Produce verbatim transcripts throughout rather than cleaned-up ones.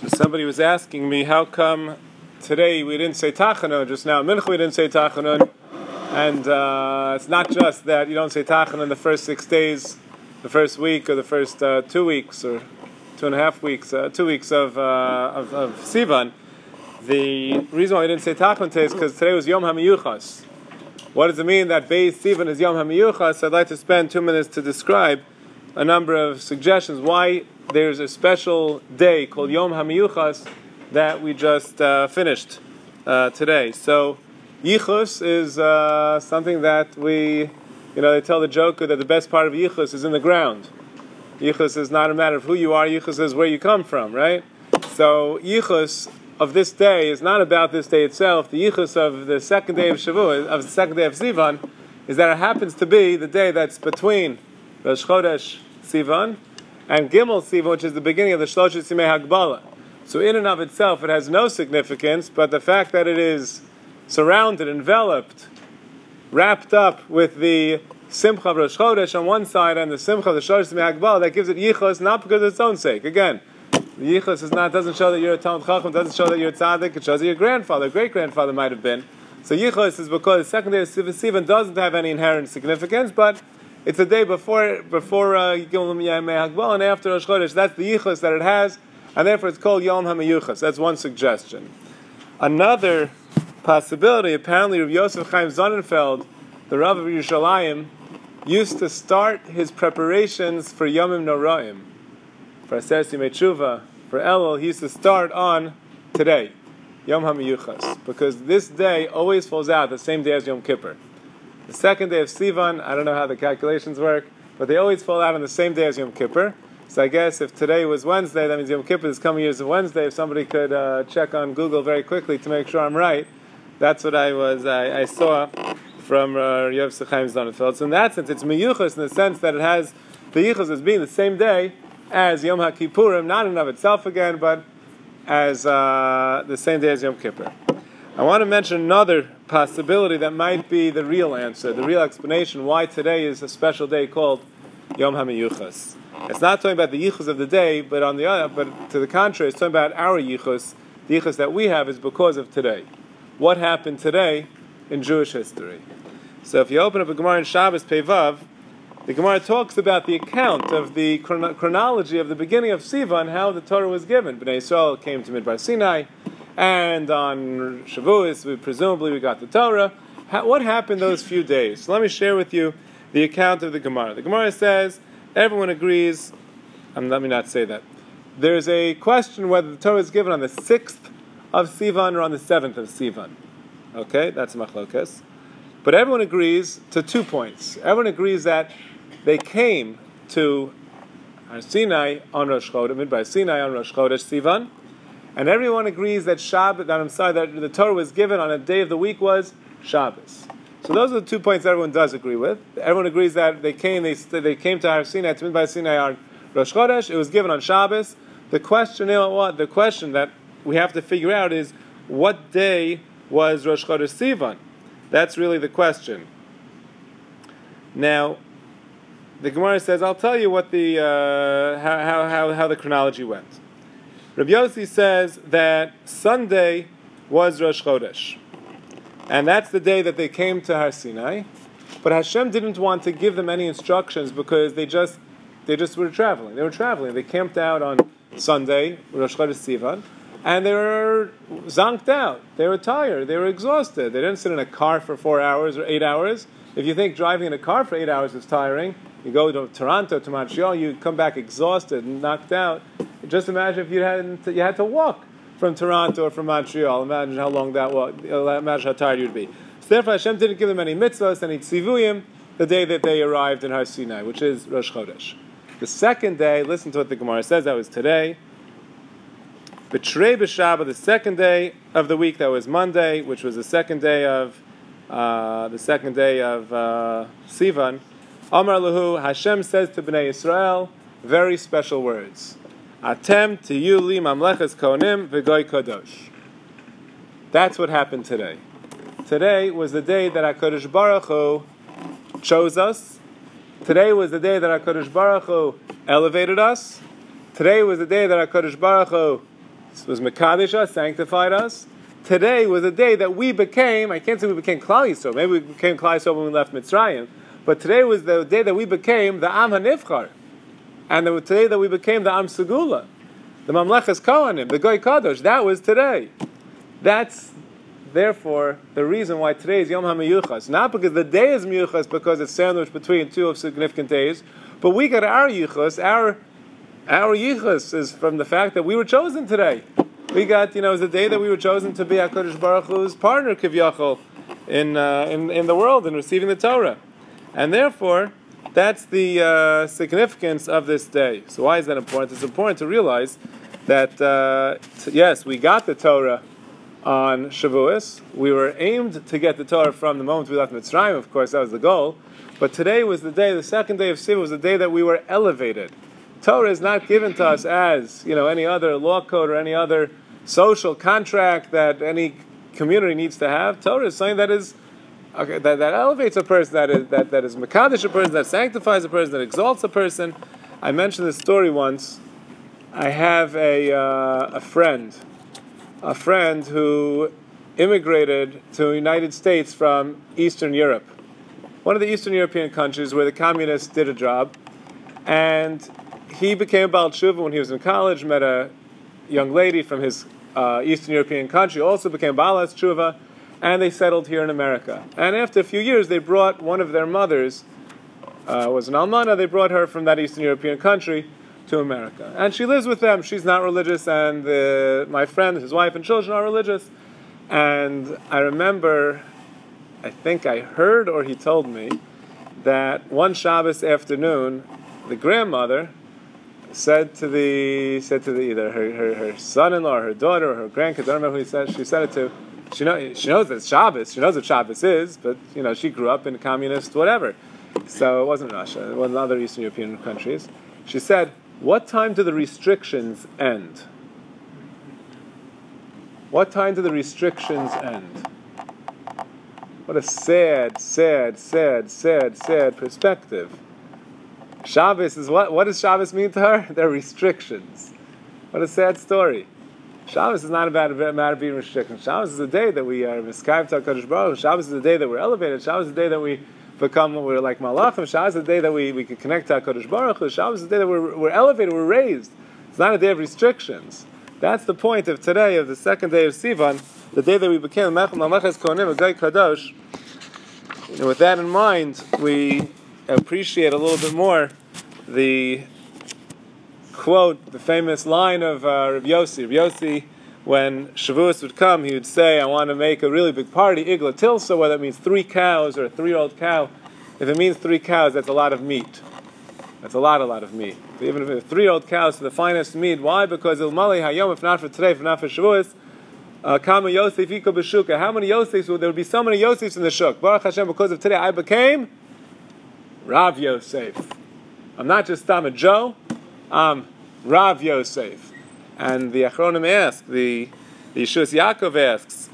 Somebody was asking me how come today we didn't say Tachanun, just now Mincha we didn't say Tachanun, and uh, it's not just that you don't say Tachanun the first six days, the first week, or the first uh, two weeks, or two and a half weeks, uh, two weeks of, uh, of, of Sivan. The reason why we didn't say Tachanun today is because today was Yom HaMiyuchas. What does it mean that Beis Sivan is Yom HaMiyuchas? I'd like to spend two minutes to describe a number of suggestions why there's a special day called Yom HaMiyuchas that we just uh, finished uh, today. So, Yichus is uh, something that we, you know, they tell the joker that the best part of Yichus is in the ground. Yichus is not a matter of who you are, Yichus is where you come from, right? So, Yichus of this day is not about this day itself. The Yichus of the second day of Shavuot, of the second day of Sivan, is that it happens to be the day that's between Rosh Chodesh Sivan and Gimel Sivan, which is the beginning of the Shlosh Simei Hagbala. So in and of itself, it has no significance, but the fact that it is surrounded, enveloped, wrapped up with the Simcha of Rosh Chodesh on one side and the Simcha of the Shlosh Simei Hagbala, that gives it Yichus, not because of its own sake. Again, the Yichus is not, doesn't show that you're a Talmid Chacham, doesn't show that you're a Tzaddik, it shows that your grandfather, great-grandfather might have been. So Yichus is because the second day of Sivan doesn't have any inherent significance, but it's a day before before Gimel Yamei Hagbala and after Rosh Chodesh. That's the Yichus that it has, and therefore it's called Yom HaMiyuchas. That's one suggestion. Another possibility, apparently Rav Yosef Chaim Sonnenfeld, the Rav of Yerushalayim, used to start his preparations for Yomim Noraim, for Aseret Yimei Tshuva, for Elul. He used to start on today, Yom HaMiyuchas, because this day always falls out the same day as Yom Kippur. The second day of Sivan, I don't know how the calculations work, but they always fall out on the same day as Yom Kippur. So I guess if today was Wednesday, that means Yom Kippur is coming years of Wednesday. If somebody could uh, check on Google very quickly to make sure I'm right, that's what I was I, I saw from uh, Yosef Chaim Sonnenfeld. So in that sense, it's Miyuchas in the sense that it has the Yichus as being the same day as Yom HaKippurim, not in and of itself again, but as uh, the same day as Yom Kippur. I want to mention another possibility that might be the real answer, the real explanation why today is a special day called Yom HaMiyuchas. It's not talking about the Yichus of the day, but on the other, but to the contrary, it's talking about our Yichus. The Yichus that we have is because of today. What happened today in Jewish history? So if you open up a Gemara in Shabbos Peivav, the Gemara talks about the account of the chron- chronology of the beginning of Sivan, how the Torah was given. Bnei Yisrael came to Midbar Sinai, and on Shavuos, we presumably we got the Torah. How, what happened those few days? So let me share with you the account of the Gemara. The Gemara says, everyone agrees, um, let me not say that. There's a question whether the Torah is given on the sixth of Sivan or on the seventh of Sivan. Okay, that's Machlokas. But everyone agrees to two points. Everyone agrees that they came to Har Sinai on Rosh Chodesh, Midbar Sinai on Rosh Chodesh Sivan, and everyone agrees that Shabbat, that I'm sorry, that the Torah was given on a day of the week was Shabbos. So those are the two points everyone does agree with. Everyone agrees that they came, they, they came to Har Sinai, to Midbar Sinai on Rosh Chodesh. It was given on Shabbos. The question, you know what? The question that we have to figure out is what day was Rosh Chodesh Sivan? That's really the question. Now, the Gemara says, I'll tell you what the uh, how, how how how the chronology went. Rabbi Yossi says that Sunday was Rosh Chodesh, and that's the day that they came to Har Sinai. But Hashem didn't want to give them any instructions because they just they just were traveling. They were traveling. They camped out on Sunday, Rosh Chodesh Sivan, and they were zonked out. They were tired. They were exhausted. They didn't sit in a car for four hours or eight hours. If you think driving in a car for eight hours is tiring, you go to Toronto, to Montreal, you come back exhausted and knocked out. Just imagine if you had to, you had to walk from Toronto or from Montreal. Imagine how long that was. Imagine how tired you'd be. So therefore, Hashem didn't give them any mitzvahs, any tzivuyim, the day that they arrived in Har Sinai, which is Rosh Chodesh. The second day, listen to what the Gemara says, that was today. B'trei b'Shabbat, the second day of the week, that was Monday, which was the second day of uh, the second day of uh, Sivan. Amar Lahu, Hashem says to Bnei Yisrael, very special words. Atem tiyu li mamleches kohanim v'goy kadosh. That's what happened today. Today was the day that HaKadosh Baruch Hu chose us. Today was the day that HaKadosh Baruch Hu elevated us. Today was the day that HaKadosh Baruch Hu was Mekadesh us, sanctified us. Today was a day that we became, I can't say we became Klal Yisrael, maybe we became Klal Yisrael when we left Mitzrayim, but today was the day that we became the Am HaNivchar, and the day that we became the Am Segula, the Mamleches Kohanim, the Goy Kadosh. That was today. That's, therefore, the reason why today is Yom HaMiyuchas. Not because the day is Miyuchas, because it's sandwiched between two of significant days, but we got our Yuchas, our Our yichus is from the fact that we were chosen today. We got, you know, it was the day that we were chosen to be HaKadosh Baruch Hu's partner, Kivyachol, in, uh, in in the world, in receiving the Torah. And therefore, that's the uh, significance of this day. So why is that important? It's important to realize that, uh, t- yes, we got the Torah on Shavuos. We were aimed to get the Torah from the moment we left Mitzrayim, of course, that was the goal. But today was the day, the second day of Sivan was the day that we were elevated. Torah is not given to us as, you know, any other law code or any other social contract that any community needs to have. Torah is something that is okay, that, that elevates a person, that is that, that is mekadesh a person, that sanctifies a person, that exalts a person. I mentioned this story once. I have a uh, a friend, a friend who immigrated to the United States from Eastern Europe, one of the Eastern European countries where the communists did a job, and he became a Baal Tshuva when he was in college, met a young lady from his uh, Eastern European country, also became Baal Tshuva, and they settled here in America. And after a few years, they brought one of their mothers, uh, was an Almana, they brought her from that Eastern European country to America. And she lives with them. She's not religious, and uh, my friend, his wife and children are religious. And I remember, I think I heard or he told me, that one Shabbos afternoon, the grandmother said to the said to the either her, her, her son-in-law or her daughter or her grandkid, I don't remember who he said she said it to. She know she knows that it's Shabbos. She knows what Shabbos is, but you know she grew up in communist whatever, so it wasn't Russia. It wasn't other Eastern European countries. She said, "What time do the restrictions end? What time do the restrictions end?" What a sad, sad, sad, sad, sad perspective. Shabbos is what? What does Shabbos mean to her? They're restrictions. What a sad story. Shabbos is not about a matter of being restricted. Shabbos is the day that we are miskayim to HaKadosh Baruch Hu. Shabbos is the day that we're elevated. Shabbos is the day that we become, we're like malachim. Shabbos is the day that we, we can connect to HaKadosh Baruch Hu. Shabbos is the day that we're, we're elevated, we're raised. It's not a day of restrictions. That's the point of today, of the second day of Sivan, the day that we became Mamleches Kohanim, a Goy Kadosh. And with that in mind, we appreciate a little bit more the quote, the famous line of uh, Rav Yossi. Rav Yossi, when Shavuos would come, he would say, I want to make a really big party, Igla Tilsa, whether it means three cows or a three-year-old cow. If it means three cows, that's a lot of meat. That's a lot, a lot of meat. So even if a three-year-old cow is the finest meat, why? Because Ilmali Hayom, if not for today, if not for Shavuos, Kama Yosef Iko B'Shuka. How many Yosefs? There would be so many Yosefs in the Shuk. Baruch Hashem, because of today, I became Rav Yosef. I'm not just I'm a Joe, I'm Rav Yosef. And the Achronim asks, the, the Yeshus Yaakov asks,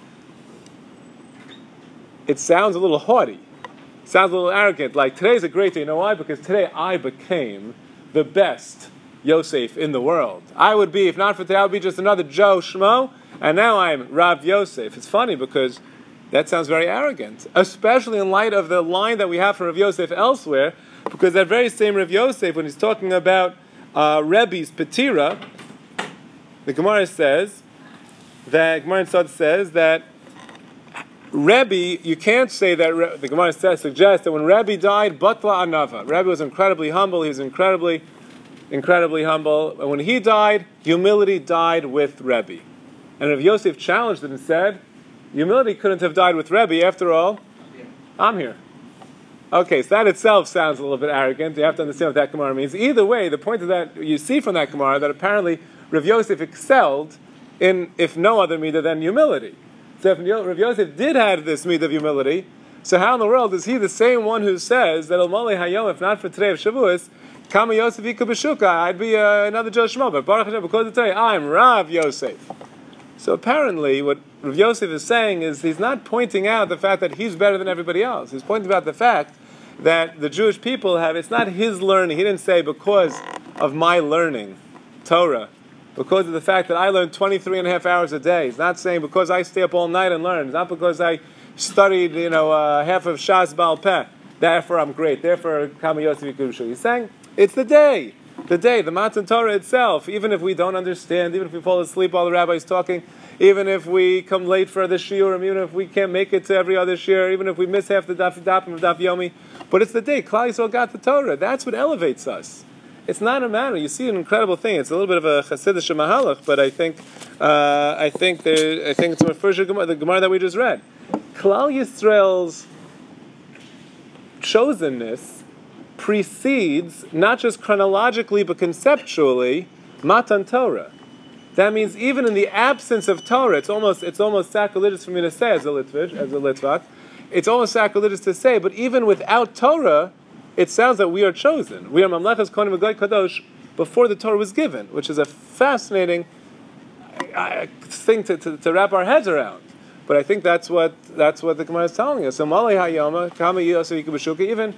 it sounds a little haughty. It sounds a little arrogant. Like, today's a great day. You know why? Because today I became the best Yosef in the world. I would be, if not for today, I would be just another Joe Shmo, and now I'm Rav Yosef. It's funny because that sounds very arrogant, especially in light of the line that we have from Rav Yosef elsewhere, because that very same Rav Yosef, when he's talking about uh, Rebbe's Petira, the Gemara says that Gemara in Sod says that Rebbe, you can't say that Re, the Gemara says, suggests that when Rebbe died, Batla Anava. Rebbe was incredibly humble. He was incredibly, incredibly humble. And when he died, humility died with Rebbe. And Rav Yosef challenged it and said, humility couldn't have died with Rebbe. After all, yeah. I'm here. Okay, so that itself sounds a little bit arrogant. You have to understand what that Gemara means. Either way, the point of that, you see from that Gemara that apparently Rav Yosef excelled in, if no other midah than humility. So if Rav Yosef did have this midah of humility, so how in the world is he the same one who says that Almali Hayom, if not for today of Shavuos, Kama Yosef Ika B'Shuka, I'd be uh, another Joe Shmo, but Baruch Hashem, because of today, I'm Rav Yosef. So apparently, what Rav Yosef is saying is he's not pointing out the fact that he's better than everybody else. He's pointing out the fact that the Jewish people have, it's not his learning. He didn't say, because of my learning Torah, because of the fact that I learn twenty-three and a half hours a day. He's not saying because I stay up all night and learn. It's not because I studied, you know, uh, half of Shas Baal Peh. Therefore, I'm great. Therefore, Kama Yosef Yikushu. He's saying it's the day, the day, the Matan Torah itself. Even if we don't understand, even if we fall asleep while the rabbi's talking, even if we come late for the shiurim, even if we can't make it to every other shiur, even if we miss half the daf dafim of daf yomi, but it's the day. Klal Yisrael got the Torah. That's what elevates us. It's not a matter. You see an incredible thing. It's a little bit of a Chassidish mahalach, but I think, uh, I think there, I think it's the first Gemara, the Gemara that we just read. Klal Yisrael's chosenness precedes, not just chronologically but conceptually, Matan Torah. That means even in the absence of Torah, it's almost it's almost sacrilegious for me to say as a Litvish, as a Litvak. It's almost sacrilegious to say, but even without Torah, it sounds that we are chosen. We are Mamlechas Kohanim Goy Kadosh before the Torah was given, which is a fascinating uh, thing to, to, to wrap our heads around. But I think that's what that's what the Gemara is telling us. So Malay Hayama, Kama Yosef Yikubashuka, even.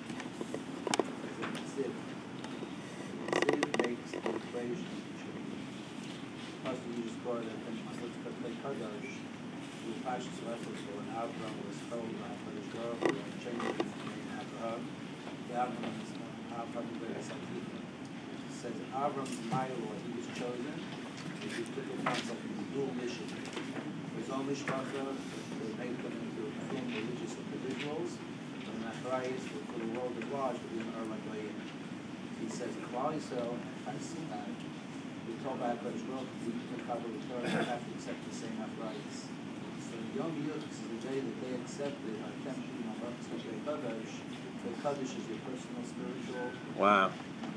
Says Avram's Milo, he was chosen, he took it on like a dual mission. His own mishpacha to make them into film religious individuals, and Nachrayis for the world at large to be an Erlang Goyim. He says, Klal Yisrael, I see that. We told by Hakadosh Baruch Hu, we can cover the Torah, we have to accept the same Nachrayis. So Yom Yud is the day that they accepted Hashem Shuvim Amrach Tzedek Kadosh. The Kadosh is your personal spiritual. Wow.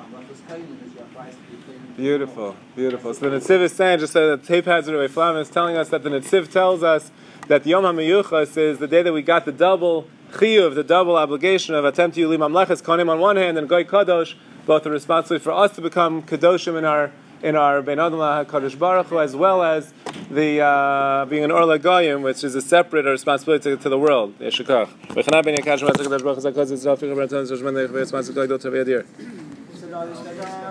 Beautiful, beautiful. So the Netziv is saying, just so the tape has it away, Flam is telling us that the Netziv tells us that Yom HaMeyuchas is the day that we got the double chiyuv, the double obligation of Atem Tiyuli Mamlechas Kohanim on one hand and Goy Kadosh, both are responsible for us to become Kadoshim in our in our Bein Adam HaKadosh Baruch Hu, as well as the uh, being an Or LaGoyim, which is a separate responsibility to, to the world. Yeshukach. V'chanah ben Yakash Matzak Kadosh Baruch Hu Zakos Yisrael Ficha B'Ratzon Zoshman Nech V'Yitzmatzak Goy Dot Tavei Adir.